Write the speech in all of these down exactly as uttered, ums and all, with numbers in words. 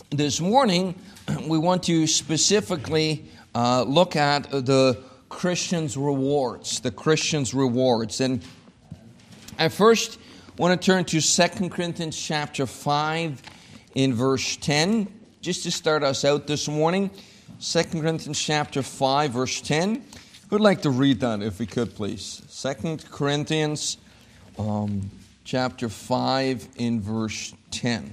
this morning we want to specifically uh, look at the Christian's rewards, the Christian's rewards. And I first want to turn to Second Corinthians chapter five in verse ten, just to start us out this morning. Second Corinthians chapter five, verse ten. Who'd like to read that, if we could, please? Second Corinthians um, chapter five in verse ten.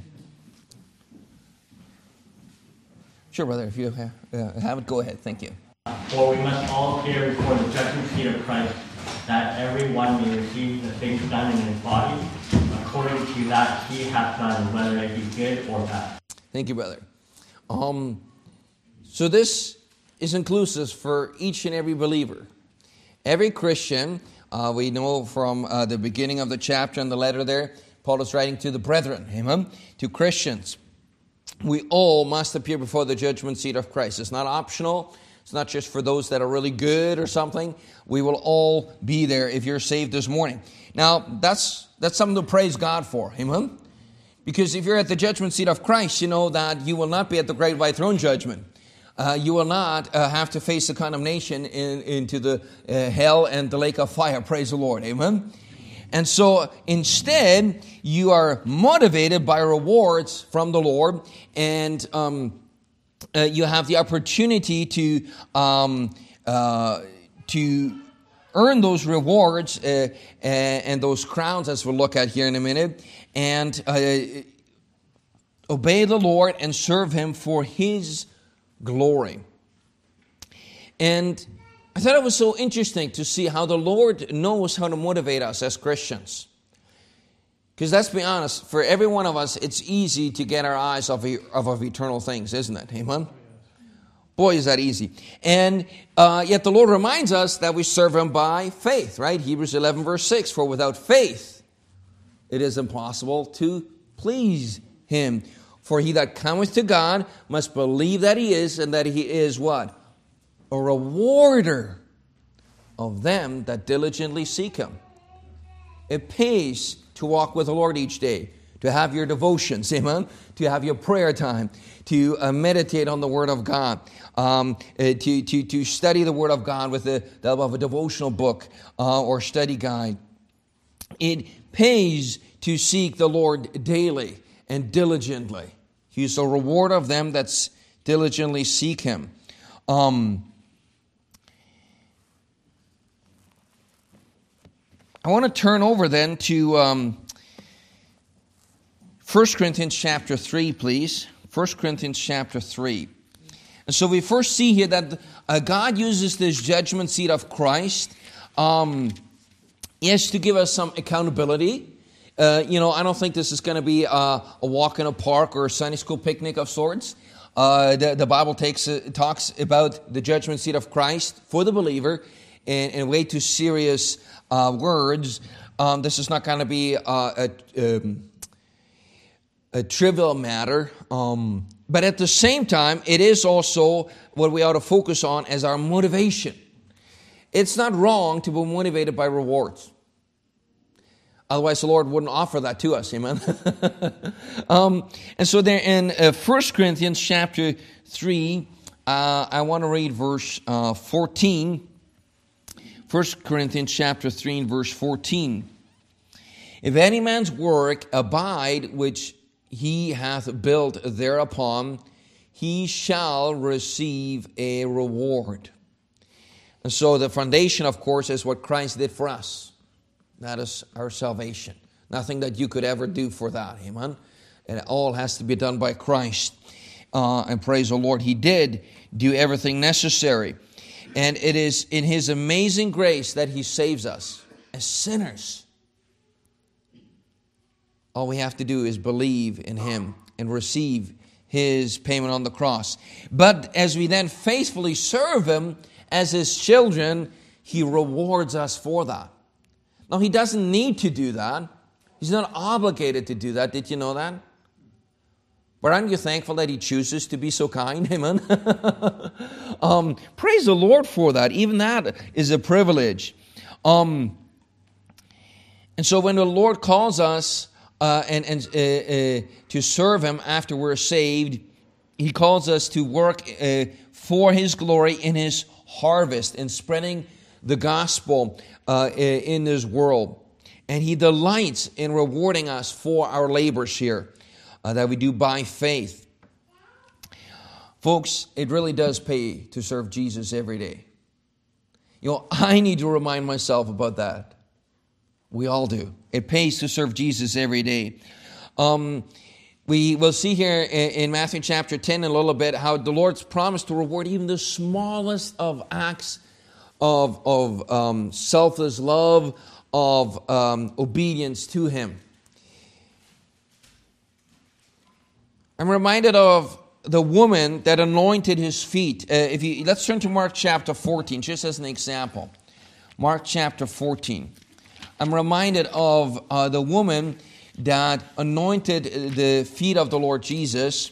Sure, brother, if you have, uh, have it, go ahead. Thank you. For we must all appear before the judgment seat of Christ, that every one may receive the things done in his body, according to that he hath done, whether it be good or bad. Thank you, brother. Um, so this is inclusive for each and every believer. Every Christian, uh, we know from uh, the beginning of the chapter and the letter there, Paul is writing to the brethren, amen, to Christians. We all must appear before the judgment seat of Christ. It's not optional. It's not just for those that are really good or something. We will all be there if you're saved this morning. Now, that's that's something to praise God for, amen? Because if you're at the judgment seat of Christ, you know that you will not be at the great white throne judgment. Uh, you will not uh, have to face the condemnation in, into the uh, hell and the lake of fire. Praise the Lord, amen? And so instead, you are motivated by rewards from the Lord, and um, uh, you have the opportunity to um, uh, to earn those rewards uh, and those crowns, as we'll look at here in a minute, and uh, obey the Lord and serve Him for His glory. And I thought it was so interesting to see how the Lord knows how to motivate us as Christians. Because let's be honest, for every one of us, it's easy to get our eyes off of, of eternal things, isn't it? Amen? Boy, is that easy. And uh, yet the Lord reminds us that we serve Him by faith, right? Hebrews eleven verse six, for without faith it is impossible to please Him. For he that cometh to God must believe that He is, and that He is what? A rewarder of them that diligently seek Him. It pays to walk with the Lord each day, to have your devotions, amen, to have your prayer time, to uh, meditate on the Word of God, um, uh, to, to, to study the Word of God with the, the help of a devotional book uh, or study guide. It pays to seek the Lord daily and diligently. He's a reward of them that diligently seek Him. Um, I want to turn over then to um, First Corinthians chapter three, please. First Corinthians chapter three. And so we first see here that uh, God uses this judgment seat of Christ, um, yes, to give us some accountability. Uh, you know, I don't think this is going to be uh, a walk in a park or a Sunday school picnic of sorts. Uh, the, the Bible takes uh, talks about the judgment seat of Christ for the believer in, in way too serious uh, words. Um, this is not going to be uh, a, um, a trivial matter. Um, but at the same time, it is also what we ought to focus on as our motivation. It's not wrong to be motivated by rewards. Otherwise, the Lord wouldn't offer that to us, amen? um, and so there in uh, First Corinthians chapter three, uh, I want to read verse uh, fourteen. First Corinthians chapter three and verse fourteen. If any man's work abide, which he hath built thereupon, he shall receive a reward. And so the foundation, of course, is what Christ did for us. That is our salvation. Nothing that you could ever do for that. Amen? And it all has to be done by Christ. Uh, and praise the Lord, He did do everything necessary. And it is in His amazing grace that He saves us as sinners. All we have to do is believe in Him and receive His payment on the cross. But as we then faithfully serve Him as His children, He rewards us for that. Now, He doesn't need to do that. He's not obligated to do that. Did you know that? But aren't you thankful that He chooses to be so kind? Amen? um, praise the Lord for that. Even that is a privilege. Um, and so when the Lord calls us uh, and, and uh, uh, to serve Him after we're saved, He calls us to work uh, for His glory in His harvest, in spreading the gospel uh, in this world. And He delights in rewarding us for our labors here uh, that we do by faith. Folks, it really does pay to serve Jesus every day. You know, I need to remind myself about that. We all do. It pays to serve Jesus every day. Um, we will see here in, in Matthew chapter ten in a little bit how the Lord's promised to reward even the smallest of acts of, of um, selfless love, of um, obedience to Him. I'm reminded of the woman that anointed His feet. Uh, if you let's turn to Mark chapter fourteen, just as an example. Mark chapter fourteen. I'm reminded of uh, the woman that anointed the feet of the Lord Jesus.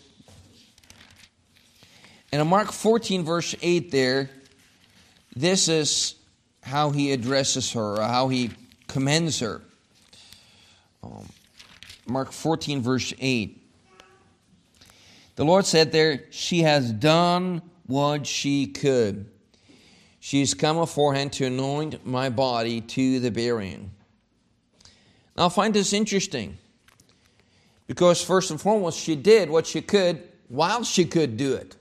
And in Mark fourteen, verse eight there, this is how He addresses her, or how He commends her. Um, Mark fourteen, verse eight. The Lord said there, she has done what she could. She has come aforehand to anoint my body to the burying. Now I find this interesting, because first and foremost, she did what she could while she could do it.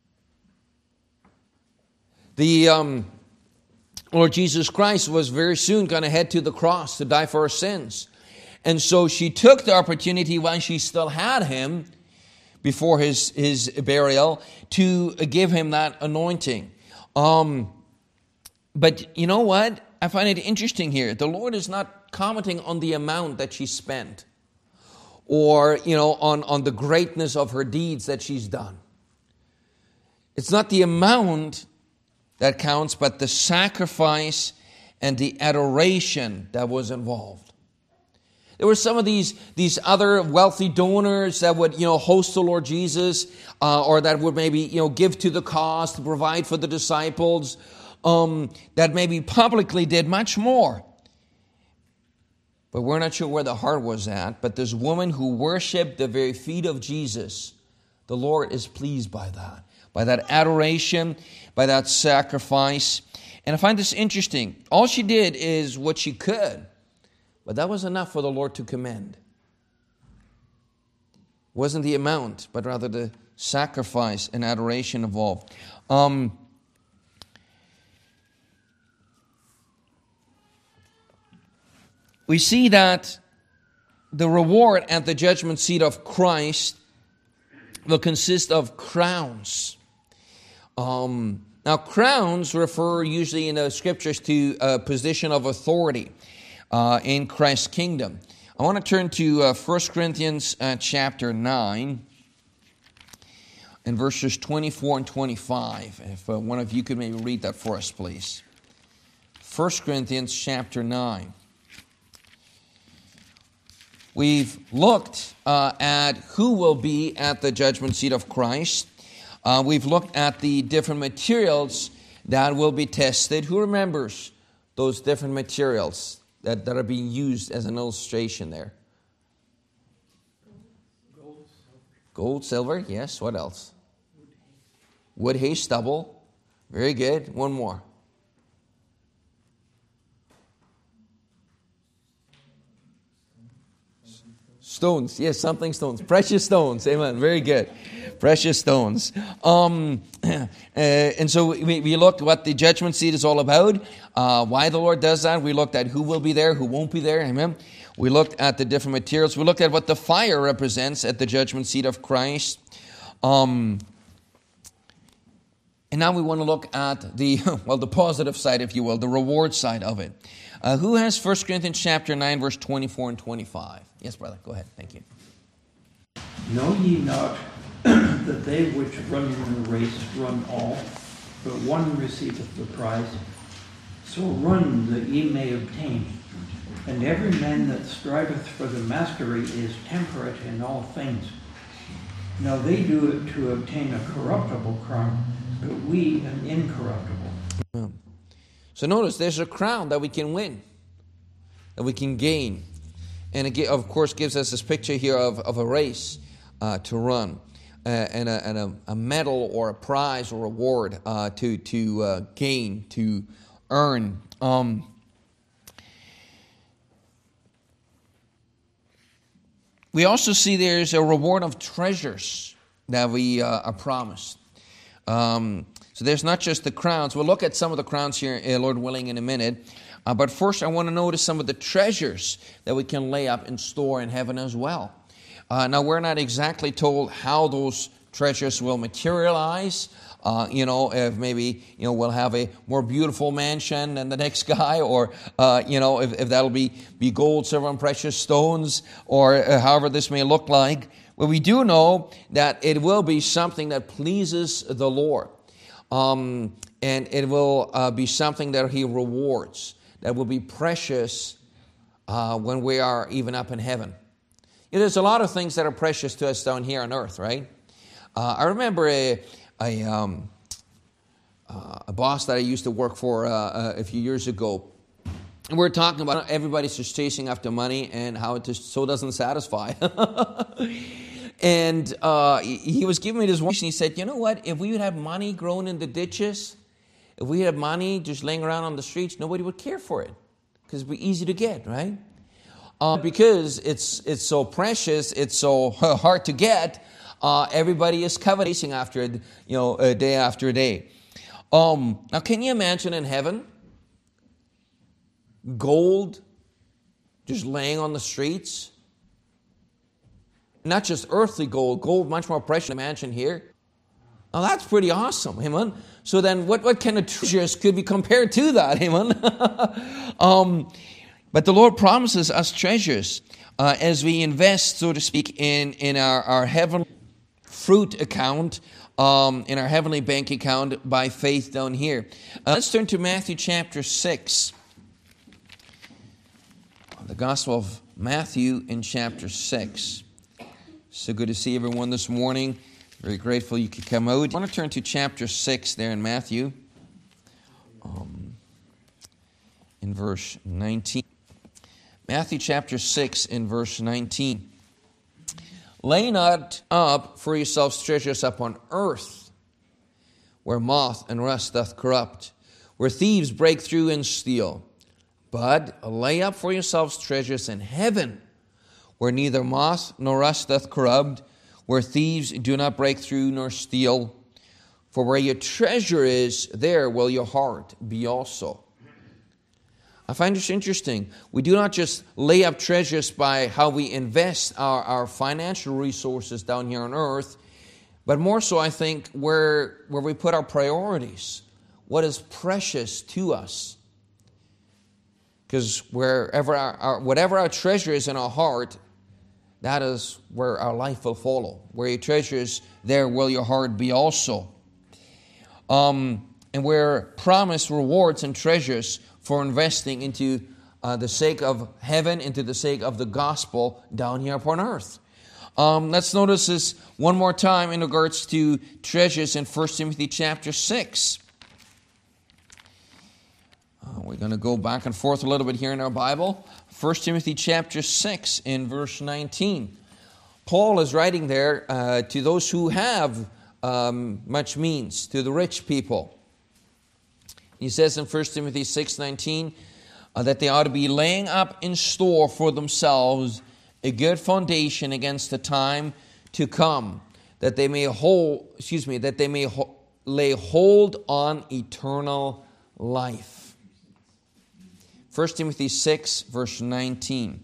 The um, Lord Jesus Christ was very soon going to head to the cross to die for our sins. And so she took the opportunity while she still had Him, before his, his burial, to give Him that anointing. Um, but you know what? I find it interesting here. The Lord is not commenting on the amount that she spent, or, you know, on, on the greatness of her deeds that she's done. It's not the amount that counts, but the sacrifice and the adoration that was involved. There were some of these, these other wealthy donors that would, you know, host the Lord Jesus, uh, or that would maybe, you know, give to the cause to provide for the disciples, um, that maybe publicly did much more. But we're not sure where the heart was at. But this woman who worshiped the very feet of Jesus, the Lord is pleased by that, by that adoration, by that sacrifice. And I find this interesting. All she did is what she could. But that was enough for the Lord to commend. It wasn't the amount, but rather the sacrifice and adoration involved. Um, we see that the reward at the judgment seat of Christ will consist of crowns. Um, now, crowns refer usually in the scriptures to a position of authority Uh, in Christ's kingdom. I want to turn to uh, First Corinthians uh, chapter nine and verses twenty-four and twenty-five. If uh, one of you could maybe read that for us, please. First Corinthians chapter nine. We've looked uh, at who will be at the judgment seat of Christ. Uh, we've looked at the different materials that will be tested. Who remembers those different materials That, that are being used as an illustration there? Gold, silver. Gold, silver, yes. What else? Wood, hay, stubble. Very good. One more. Stones, yes, something stones. Precious stones, amen. Very good. Precious stones. Um, uh, and so we, we looked what the judgment seat is all about, uh, why the Lord does that. We looked at who will be there, who won't be there, amen. We looked at the different materials. We looked at what the fire represents at the judgment seat of Christ. Um, and now we want to look at the, well, the positive side, if you will, the reward side of it. Uh, who has First Corinthians chapter nine, verse twenty-four and twenty-five? Yes, brother, go ahead. Thank you. Know ye not that they which run in the race run all, but one receiveth the prize? So run that ye may obtain. And every man that striveth for the mastery is temperate in all things. Now they do it to obtain a corruptible crown, but we an incorruptible. Yeah. So notice there's a crown that we can win, that we can gain. And it, of course, gives us this picture here of, of a race uh, to run. uh, and, a, and a, a medal or a prize or reward uh, to, to uh, gain, to earn. Um, we also see there's a reward of treasures that we uh, are promised. Um, so there's not just the crowns. We'll look at some of the crowns here, uh, Lord willing, in a minute. Uh, but first, I want to notice some of the treasures that we can lay up in store in heaven as well. Uh, now, we're not exactly told how those treasures will materialize. Uh, you know, if maybe, you know, we'll have a more beautiful mansion than the next guy, or, uh, you know, if, if that'll be, be gold, silver, and precious stones, or uh, however this may look like. But we do know that it will be something that pleases the Lord. Um, and it will uh, be something that He rewards, that will be precious uh, when we are even up in heaven. You know, there's a lot of things that are precious to us down here on earth, right? Uh, I remember a a, um, uh, a boss that I used to work for uh, uh, a few years ago. And we were talking about everybody's just chasing after money and how it just so doesn't satisfy. And uh, he was giving me this one, and he said, you know what, if we would have money growing in the ditches, if we had money just laying around on the streets, nobody would care for it, because it'd be easy to get, right? Uh, because it's it's so precious, it's so hard to get, uh, everybody is coveting after it, you know, uh, day after day. Um, now, can you imagine in heaven, gold just laying on the streets? Not just earthly gold, gold much more precious than imagine here. Now that's pretty awesome, amen. So then what, what kind of treasures could be compared to that, amen? um, but the Lord promises us treasures uh, as we invest, so to speak, in, in our, our heavenly fruit account, um, in our heavenly bank account by faith down here. Uh, let's turn to Matthew chapter six. The Gospel of Matthew in chapter six. So good to see everyone this morning. Very grateful you could come out. I want to turn to chapter six there in Matthew, um, in verse nineteen. Matthew chapter six in verse nineteen. Lay not up for yourselves treasures upon earth, where moth and rust doth corrupt, where thieves break through and steal. But lay up for yourselves treasures in heaven, where neither moth nor rust doth corrupt, where thieves do not break through nor steal. For where your treasure is, there will your heart be also. I find this interesting. We do not just lay up treasures by how we invest our, our financial resources down here on earth, but more so, I think, where, where we put our priorities, what is precious to us. Because wherever our, our, whatever our treasure is in our heart, that is where our life will follow. Where your treasure is, there will your heart be also. Um, and we're promised rewards and treasures for investing into uh, the sake of heaven, into the sake of the gospel down here upon earth. Um, let's notice this one more time in regards to treasures in First Timothy chapter six. Uh, we're going to go back and forth a little bit here in our Bible. First Timothy chapter six in verse nineteen. Paul is writing there uh, to those who have um, much means, to the rich people. He says in First Timothy six nineteen uh, that they ought to be laying up in store for themselves a good foundation against the time to come, that they may hold, excuse me, that they may ho- lay hold on eternal life. First Timothy six, verse nineteen.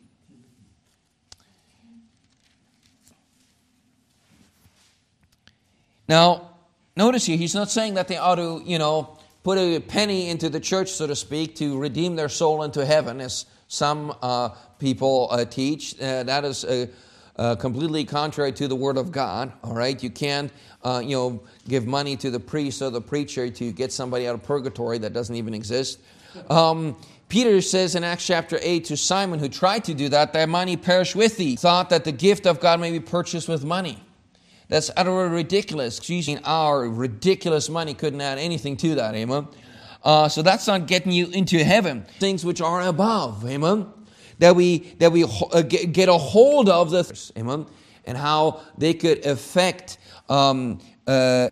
Now, notice here, he's not saying that they ought to, you know, put a penny into the church, so to speak, to redeem their soul into heaven, as some uh, people uh, teach. Uh, that is uh, uh, completely contrary to the Word of God, all right? You can't, uh, you know, give money to the priest or the preacher to get somebody out of purgatory that doesn't even exist. Um, Peter says in Acts chapter eight to Simon, who tried to do that, thy money perish with thee, thought that the gift of God may be purchased with money. That's utterly ridiculous. Excuse me, our ridiculous money couldn't add anything to that, amen? Uh, so that's not getting you into heaven. Things which are above, amen? That we that we uh, get, get a hold of the, amen? And how they could affect Um, uh,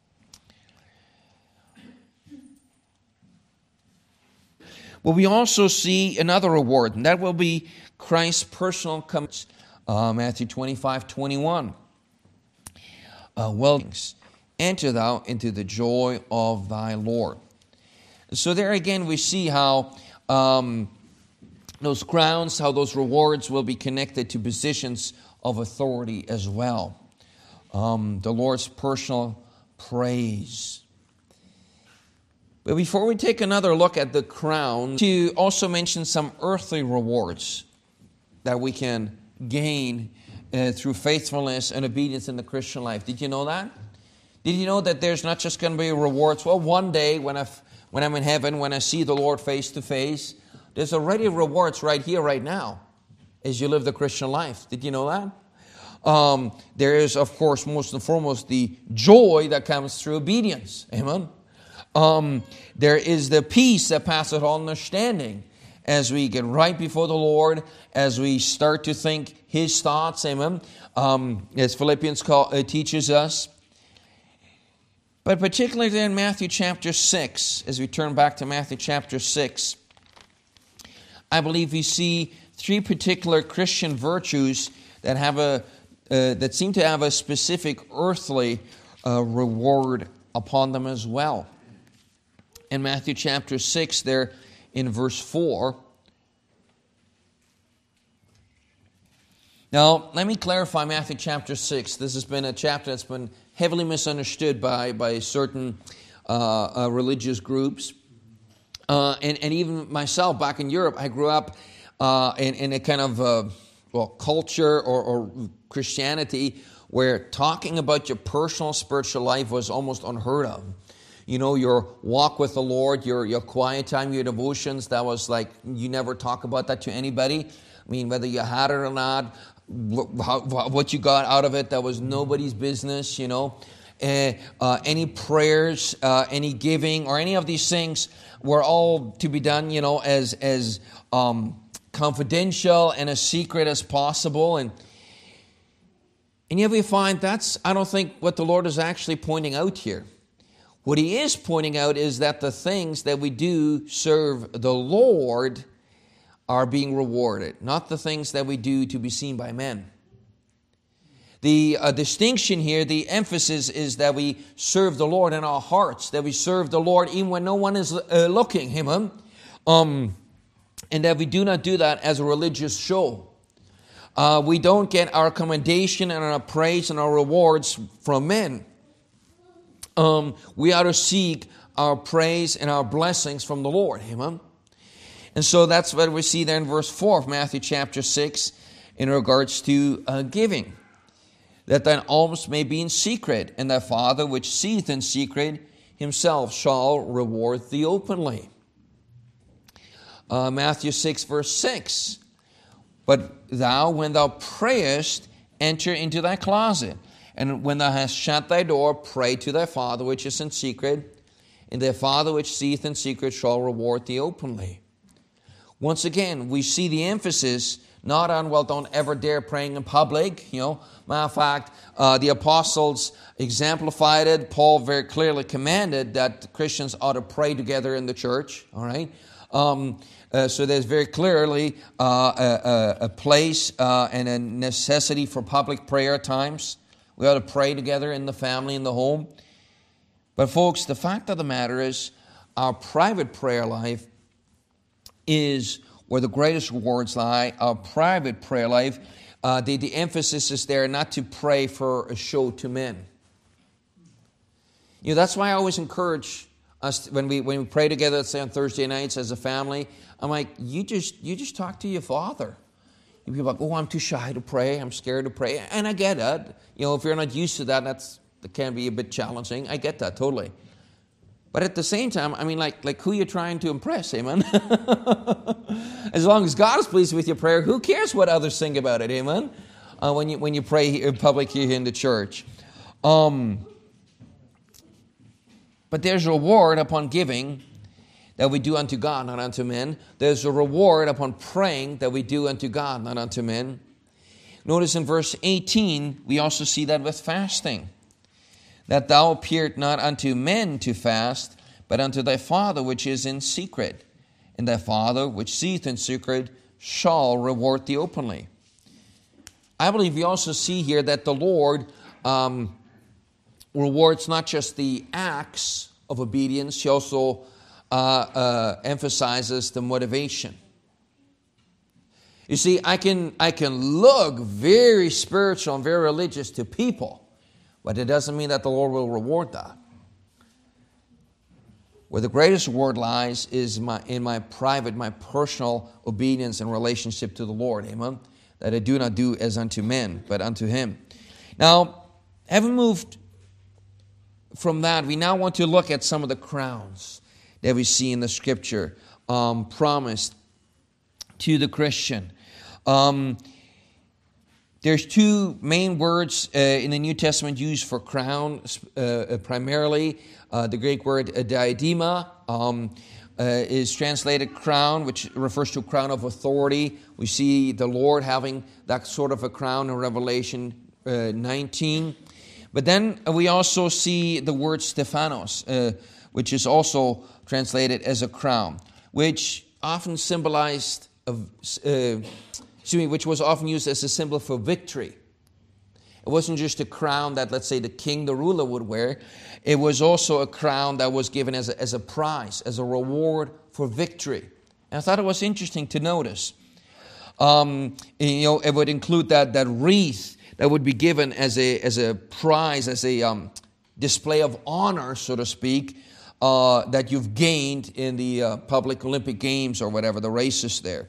well, we also see another reward, and that will be Christ's personal coming. Uh, Matthew twenty-five, twenty-one. Uh, well, enter thou into the joy of thy Lord. So there again we see how um, those crowns, how those rewards will be connected to positions of authority as well. Um, the Lord's personal praise. But before we take another look at the crown, to also mention some earthly rewards that we can gain uh, through faithfulness and obedience in the Christian life. Did you know that? Did you know that there's not just going to be rewards? Well, one day when, I've, when I'm in heaven, when I see the Lord face to face, there's already rewards right here, right now, as you live the Christian life. Did you know that? Um, there is, of course, most and foremost, the joy that comes through obedience. Amen. Um, there is the peace that passeth all understanding as we get right before the Lord, as we start to think His thoughts. Amen. Um, as Philippians call, uh, teaches us. But particularly in Matthew chapter six, as we turn back to Matthew chapter six, I believe we see three particular Christian virtues that have a uh, that seem to have a specific earthly uh, reward upon them as well. In Matthew chapter six, there in verse four. Now, let me clarify Matthew chapter six. This has been a chapter that's been heavily misunderstood by, by certain uh, uh, religious groups. Uh, and, and even myself, back in Europe, I grew up uh, in, in a kind of uh, well culture or, or Christianity where talking about your personal spiritual life was almost unheard of. You know, your walk with the Lord, your, your quiet time, your devotions, that was like, you never talk about that to anybody. I mean, whether you had it or not, what you got out of it, that was nobody's business, you know. Uh, uh, any prayers, uh, any giving, or any of these things were all to be done, you know, as as um, confidential and as secret as possible. And and yet we find that's, I don't think, what the Lord is actually pointing out here. What He is pointing out is that the things that we do serve the Lord are being rewarded, not the things that we do to be seen by men. The uh, distinction here, the emphasis is that we serve the Lord in our hearts, that we serve the Lord even when no one is uh, looking, amen? Um, and that we do not do that as a religious show. Uh, we don't get our commendation and our praise and our rewards from men. Um, we ought to seek our praise and our blessings from the Lord, amen? And so that's what we see there in verse four of Matthew chapter six in regards to uh, giving. That thine alms may be in secret, and thy Father which seeth in secret Himself shall reward thee openly. Uh, Matthew six verse six. But thou, when thou prayest, enter into thy closet. And when thou hast shut thy door, pray to thy Father which is in secret, and thy Father which seeth in secret shall reward thee openly. Once again, we see the emphasis not on, well, don't ever dare praying in public. You know, matter of fact, uh, the apostles exemplified it. Paul very clearly commanded that Christians ought to pray together in the church. All right, um, uh, so there's very clearly uh, a, a place uh, and a necessity for public prayer times. We ought to pray together in the family, in the home. But folks, the fact of the matter is, our private prayer life is where the greatest rewards lie. Our private prayer life, uh, the, the emphasis is there not to pray for a show to men. You know, that's why I always encourage us when we when we pray together, let's say on Thursday nights as a family. I'm like, you just you just talk to your Father. And people are like, oh, I'm too shy to pray. I'm scared to pray. And I get it. You know, if you're not used to that, that's that can be a bit challenging. I get that totally. But at the same time, I mean, like, like who you're trying to impress, amen? As long as God is pleased with your prayer, who cares what others think about it, amen? Uh, when you when you pray in public here in the church. Um, but there's a reward upon giving that we do unto God, not unto men. There's a reward upon praying that we do unto God, not unto men. Notice in verse eighteen, we also see that with fasting. that thou appeared not unto men to fast, but unto thy Father which is in secret. And thy Father which seeth in secret shall reward thee openly. I believe we also see here that the Lord um, rewards not just the acts of obedience, He also uh, uh, emphasizes the motivation. You see, I can, I can look very spiritual and very religious to people, but it doesn't mean that the Lord will reward that. Where the greatest reward lies is my, in my private, my personal obedience and relationship to the Lord. Amen? That I do not do as unto men, but unto Him. Now, having moved from that, we now want to look at some of the crowns that we see in the Scripture um, promised to the Christian. Um, there's two main words uh, in the New Testament used for crown, uh, primarily. Uh, the Greek word uh, diadema um, uh, is translated crown, which refers to a crown of authority. We see the Lord having that sort of a crown in Revelation uh, nineteen. But then we also see the word Stephanos, uh, which is also translated as a crown, which often symbolized, of, uh, excuse me, which was often used as a symbol for victory. It wasn't just a crown that, let's say, the king, the ruler would wear. It was also a crown that was given as a, as a prize, as a reward for victory. And I thought it was interesting to notice. Um, you know, it would include that, that wreath that would be given as a, as a prize, as a um, display of honor, so to speak, uh, that you've gained in the uh, public Olympic Games or whatever, the races there.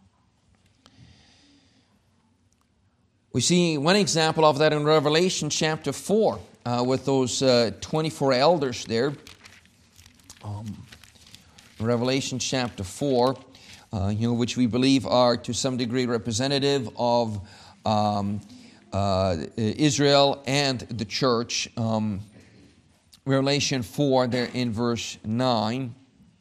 We see one example of that in Revelation chapter four uh, with those uh, twenty-four elders there. Um, Revelation chapter four, uh, you know, which we believe are to some degree representative of um, uh, Israel and the church. Um, Revelation four, there in verse nine.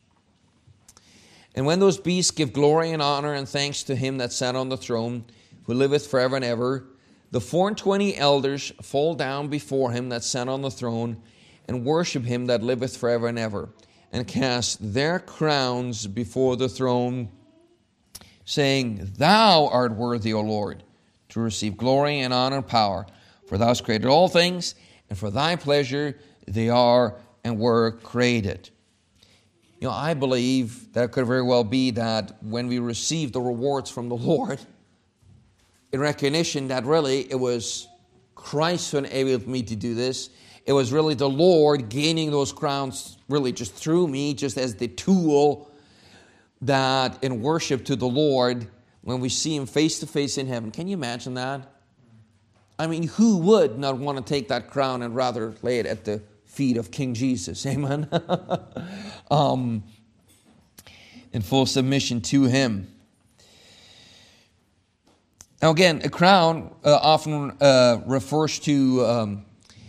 And when those beasts give glory and honor and thanks to Him that sat on the throne, who liveth forever and ever, the four and twenty elders fall down before Him that sat on the throne, and worship Him that liveth forever and ever, and cast their crowns before the throne, saying, Thou art worthy, O Lord, to receive glory and honor and power, for Thou hast created all things, and for Thy pleasure they are and were created. You know, I believe that it could very well be that when we receive the rewards from the Lord, in recognition that really it was Christ who enabled me to do this. It was really the Lord gaining those crowns really just through me, just as the tool that in worship to the Lord, when we see Him face to face in heaven. Can you imagine that? I mean, who would not want to take that crown and rather lay it at the feet of King Jesus? Amen? um, in full submission to Him. Now again, a crown uh, often uh, refers to um,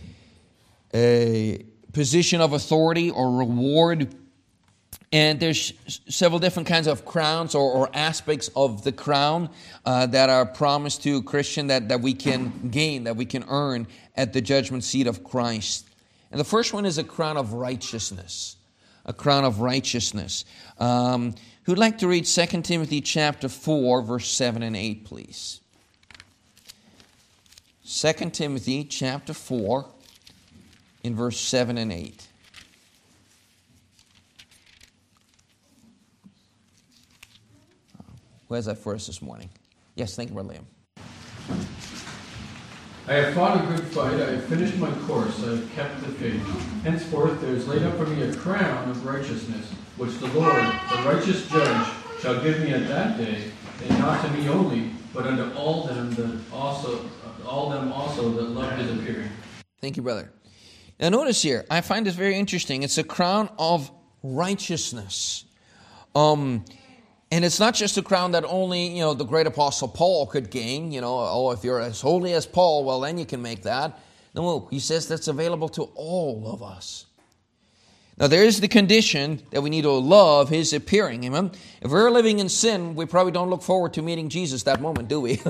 a position of authority or reward. And there's several different kinds of crowns or, or aspects of the crown uh, that are promised to a Christian that, that we can gain, that we can earn at the judgment seat of Christ. And the first one is a crown of righteousness. A crown of righteousness. Um, who'd like to read Second Timothy chapter four, verse seven and eight, please? Second Timothy chapter four, in verse seven and eight. Who has that for us this morning? Yes, thank you, Brother Liam. I have fought a good fight, I have finished my course, I have kept the faith. Henceforth there is laid up for me a crown of righteousness, which the Lord, the righteous judge, shall give me at that day, and not to me only, but unto all them that also all them also that love His appearing. Thank you, brother. Now notice here, I find this very interesting. It's a crown of righteousness. Um, and it's not just a crown that only, you know, the great apostle Paul could gain. You know, oh, if you're as holy as Paul, well, then you can make that. No, he says that's available to all of us. Now there is the condition that we need to love His appearing. Amen. If we're living in sin, we probably don't look forward to meeting Jesus that moment, do we?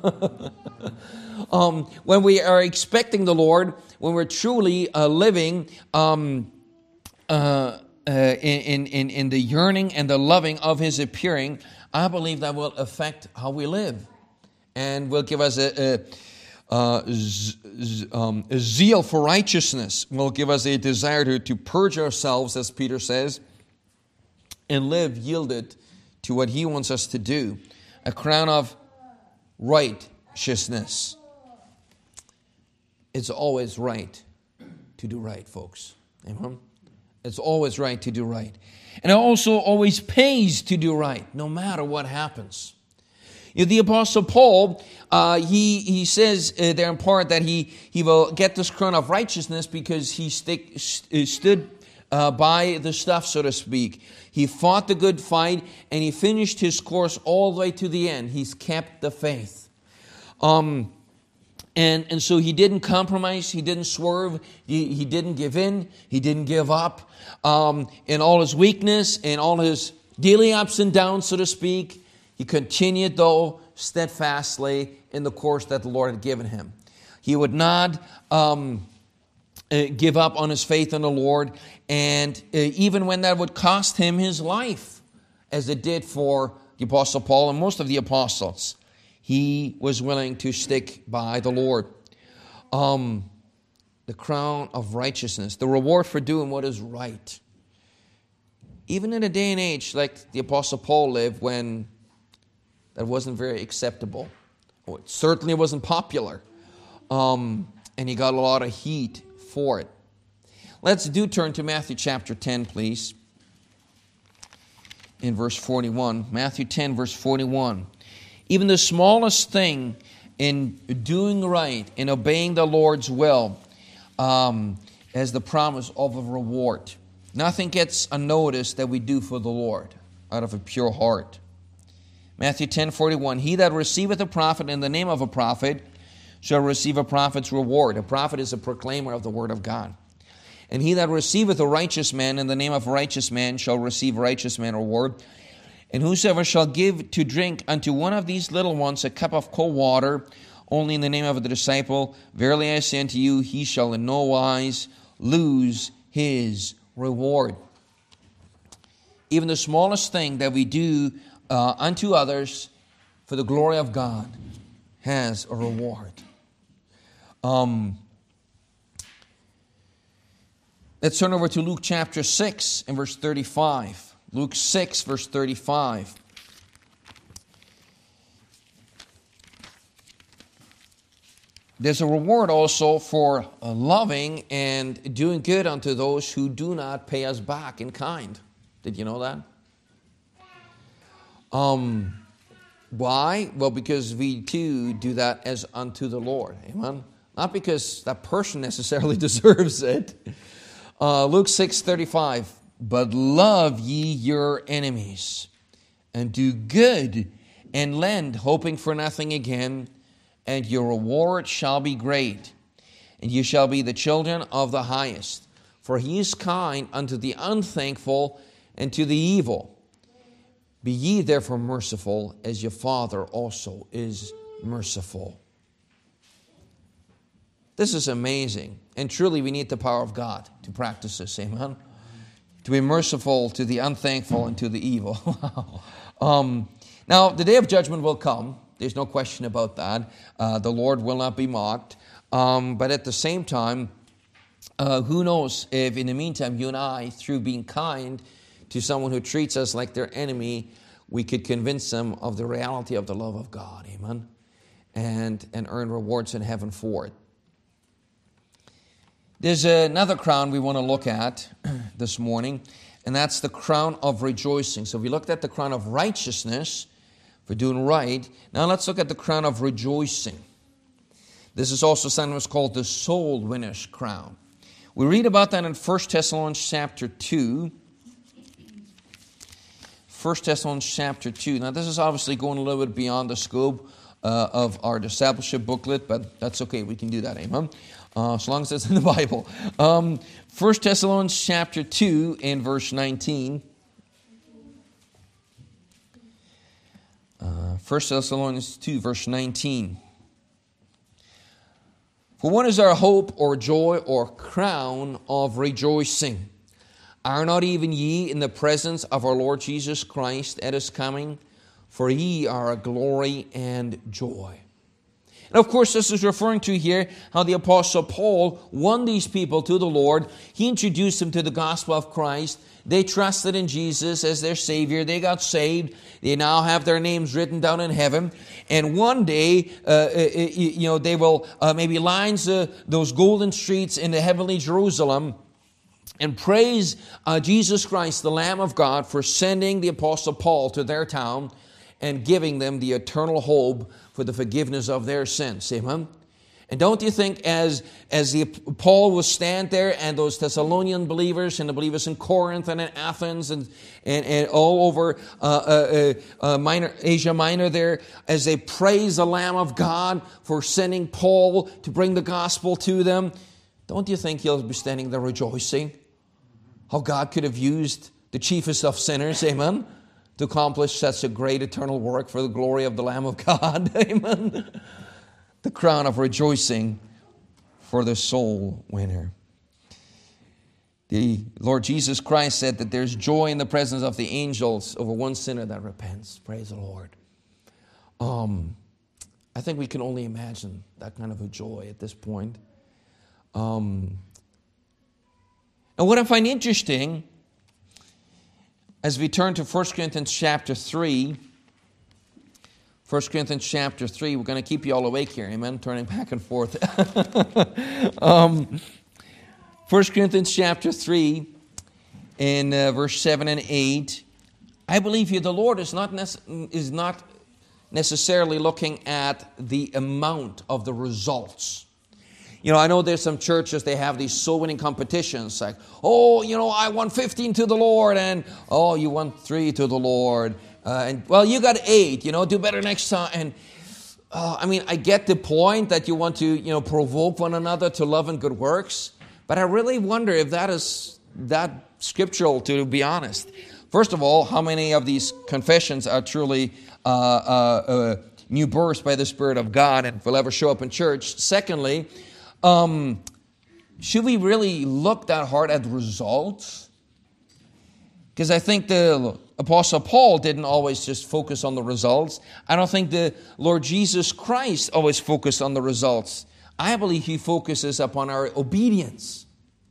um, when we are expecting the Lord, when we're truly uh, living um, uh, uh, in, in, in the yearning and the loving of His appearing, I believe that will affect how we live. And will give us a... a Uh, z- z- um, a zeal for righteousness, will give us a desire to, to purge ourselves, as Peter says, and live yielded to what He wants us to do. A crown of righteousness. It's always right to do right, folks. Amen? It's always right to do right. And it also always pays to do right, no matter what happens. You know, the Apostle Paul, uh, he he says uh, there in part that he, he will get this crown of righteousness because he stick, st- stood uh, by the stuff, so to speak. He fought the good fight and he finished his course all the way to the end. He's kept the faith. Um, and, and so he didn't compromise, he didn't swerve, he, he didn't give in, he didn't give up. Um, in all his weakness, in all his daily ups and downs, so to speak, he continued, though, steadfastly in the course that the Lord had given him. He would not um, uh, give up on his faith in the Lord, and uh, even when that would cost him his life, as it did for the Apostle Paul and most of the apostles, he was willing to stick by the Lord. Um, the crown of righteousness, the reward for doing what is right. Even in a day and age like the Apostle Paul lived, when that wasn't very acceptable. Oh, it certainly wasn't popular. Um, and he got a lot of heat for it. Let's do turn to Matthew chapter ten, please. In verse forty-one. Matthew ten, verse forty-one. Even the smallest thing in doing right, in obeying the Lord's will, um, has the promise of a reward. Nothing gets unnoticed that we do for the Lord out of a pure heart. Matthew ten, forty-one, he that receiveth a prophet in the name of a prophet shall receive a prophet's reward. A prophet is a proclaimer of the word of God. And he that receiveth a righteous man in the name of a righteous man shall receive a righteous man reward. And whosoever shall give to drink unto one of these little ones a cup of cold water, only in the name of the disciple, verily I say unto you, he shall in no wise lose his reward. Even the smallest thing that we do Uh, unto others for the glory of God has a reward. Um, let's turn over to Luke chapter six and verse thirty-five. Luke six, verse thirty-five. There's a reward also for uh, loving and doing good unto those who do not pay us back in kind. Did you know that? Um, why? Well, because we too do that as unto the Lord. Amen? Not because that person necessarily deserves it. Uh, Luke six thirty-five. But love ye your enemies, and do good, and lend, hoping for nothing again, and your reward shall be great, and you shall be the children of the highest. For he is kind unto the unthankful and to the evil. Be ye therefore merciful, as your Father also is merciful. This is amazing. And truly we need the power of God to practice this. Amen? To be merciful to the unthankful and to the evil. um, now, the day of judgment will come. There's no question about that. Uh, the Lord will not be mocked. Um, but at the same time, uh, who knows if in the meantime you and I, through being kind to someone who treats us like their enemy, we could convince them of the reality of the love of God, amen, and, and earn rewards in heaven for it. There's another crown we want to look at this morning, and that's the crown of rejoicing. So we looked at the crown of righteousness for doing right. Now let's look at the crown of rejoicing. This is also sometimes called the soul winner's crown. We read about that in First Thessalonians chapter two. First Thessalonians chapter two. Now this is obviously going a little bit beyond the scope uh, of our discipleship booklet, but that's okay. We can do that, amen. uh, as long as it's in the Bible. Um, First Thessalonians chapter two and verse nineteen. Uh, First Thessalonians two, verse nineteen. For what is our hope or joy or crown of rejoicing? Are not even ye in the presence of our Lord Jesus Christ at His coming? For ye are our glory and joy. And of course, this is referring to here how the Apostle Paul won these people to the Lord. He introduced them to the gospel of Christ. They trusted in Jesus as their Savior. They got saved. They now have their names written down in heaven. And one day, uh, you know, they will uh, maybe lines uh, those golden streets in the heavenly Jerusalem and praise uh, Jesus Christ, the Lamb of God, for sending the Apostle Paul to their town and giving them the eternal hope for the forgiveness of their sins. Amen? And don't you think as, as the, Paul was stand there and those Thessalonian believers and the believers in Corinth and in Athens and, and, and all over uh, uh, uh, minor, Asia Minor there, as they praise the Lamb of God for sending Paul to bring the gospel to them, don't you think he'll be standing there rejoicing? How God could have used the chiefest of sinners, amen, to accomplish such a great eternal work for the glory of the Lamb of God, amen. The crown of rejoicing for the soul winner. The Lord Jesus Christ said that there's joy in the presence of the angels over one sinner that repents. Praise the Lord. Um, I think we can only imagine that kind of a joy at this point. Um, and what I find interesting, as we turn to First Corinthians chapter three, First Corinthians chapter three, we're going to keep you all awake here, amen, turning back and forth. um, First Corinthians chapter three, in uh, verse seven and eight, I believe here the Lord is not, nece- is not necessarily looking at the amount of the results. You know, I know there's some churches, they have these soul-winning competitions, like, oh, you know, I won fifteen to the Lord, and, oh, you won three to the Lord. Uh, and well, you got eight, you know, do better next time. And uh, I mean, I get the point that you want to, you know, provoke one another to love and good works. But I really wonder if that is that scriptural, to be honest. First of all, how many of these confessions are truly uh, uh, uh, new births by the Spirit of God and will ever show up in church? Secondly, um, should we really look that hard at results? Because I think the Apostle Paul didn't always just focus on the results. I don't think the Lord Jesus Christ always focused on the results. I believe He focuses upon our obedience.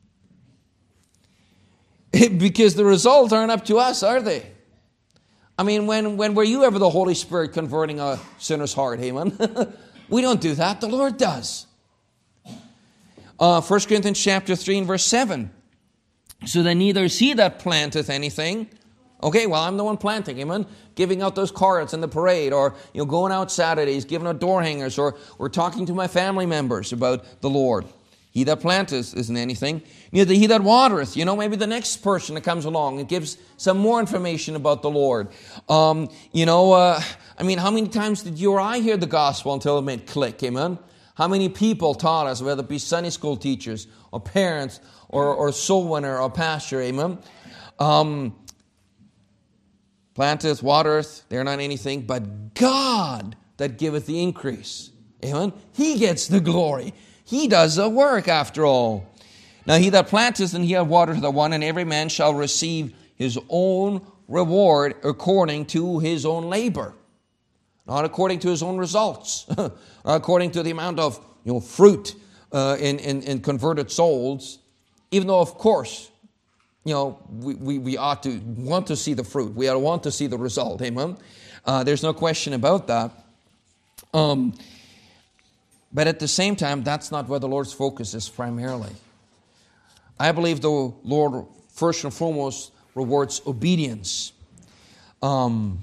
Because the results aren't up to us, are they? I mean, when, when were you ever the Holy Spirit converting a sinner's heart, amen? We don't do that. The Lord does. Uh, First Corinthians chapter three and verse seven. So then neither is he that planteth anything. Okay, well, I'm the one planting, amen? Giving out those cards in the parade, or, you know, going out Saturdays, giving out door hangers, or, or talking to my family members about the Lord. He that planteth isn't anything. Neither he that watereth. You know, maybe the next person that comes along and gives some more information about the Lord. Um, you know, uh, I mean, how many times did you or I hear the gospel until it made click, amen? How many people taught us, whether it be Sunday school teachers, or parents, or, or soul winner, or pastor, amen? Um... Planteth, watereth, they're not anything, but God that giveth the increase. Amen? He gets the glory. He does the work after all. Now he that planteth and he that watereth the one, and every man shall receive his own reward according to his own labor. Not according to his own results. Not according to the amount of, you know, fruit uh, in, in, in converted souls. Even though, of course, you know, we, we, we ought to want to see the fruit. We ought to want to see the result. Amen? Uh, there's no question about that. Um, but at the same time, that's not where the Lord's focus is primarily. I believe the Lord, first and foremost, rewards obedience. Um,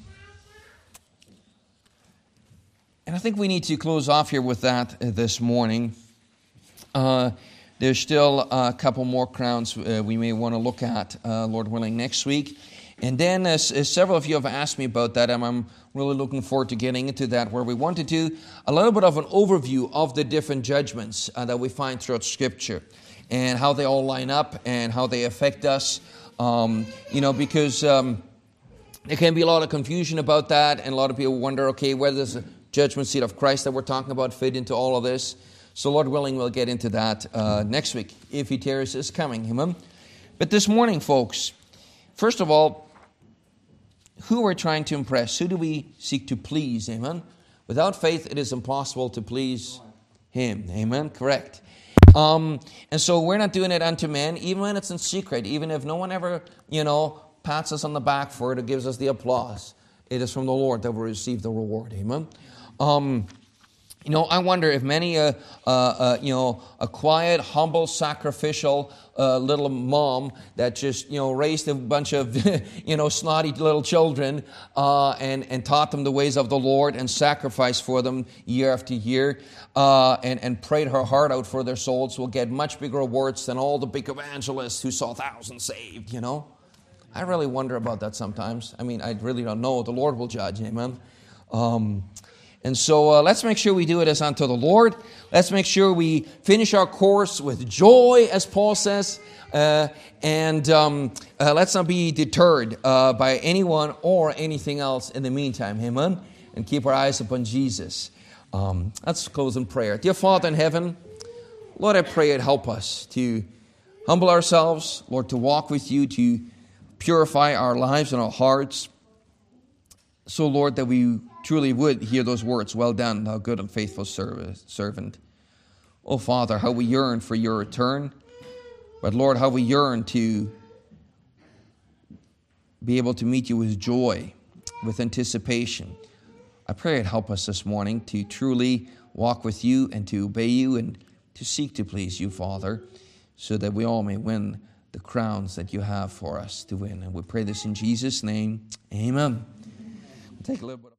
and I think we need to close off here with that this morning. Uh There's still a couple more crowns uh, we may want to look at, uh, Lord willing, next week. And then, as, as several of you have asked me about that, and I'm really looking forward to getting into that, where we want to do a little bit of an overview of the different judgments uh, that we find throughout Scripture, and how they all line up, and how they affect us. Um, you know, because um, there can be a lot of confusion about that, and a lot of people wonder, okay, where does the judgment seat of Christ that we're talking about fit into all of this? So, Lord willing, we'll get into that uh, next week, if He tarries is coming. Amen. But this morning, folks, first of all, who we're trying to impress, who do we seek to please? Amen. Without faith, it is impossible to please Him. Amen. Correct. Um, and so we're not doing it unto men, even when it's in secret, even if no one ever, you know, pats us on the back for it or gives us the applause. It is from the Lord that we receive the reward. Amen. Um, you know, I wonder if many, uh, uh, uh, you know, a quiet, humble, sacrificial uh, little mom that just, you know, raised a bunch of, you know, snotty little children uh, and, and taught them the ways of the Lord and sacrificed for them year after year uh, and, and prayed her heart out for their souls will get much bigger rewards than all the big evangelists who saw thousands saved, you know. I really wonder about that sometimes. I mean, I really don't know. The Lord will judge, amen. Um And so uh, let's make sure we do it as unto the Lord. Let's make sure we finish our course with joy, as Paul says. Uh, and um, uh, let's not be deterred uh, by anyone or anything else in the meantime. Amen? And keep our eyes upon Jesus. Um, let's close in prayer. Dear Father in heaven, Lord, I pray it help us to humble ourselves, Lord, to walk with you, to purify our lives and our hearts. So, Lord, that we truly would hear those words, well done, thou good and faithful servant. Oh, Father, how we yearn for your return. But, Lord, how we yearn to be able to meet you with joy, with anticipation. I pray it help us this morning to truly walk with you and to obey you and to seek to please you, Father, so that we all may win the crowns that you have for us to win. And we pray this in Jesus' name. Amen. We'll take a little bit.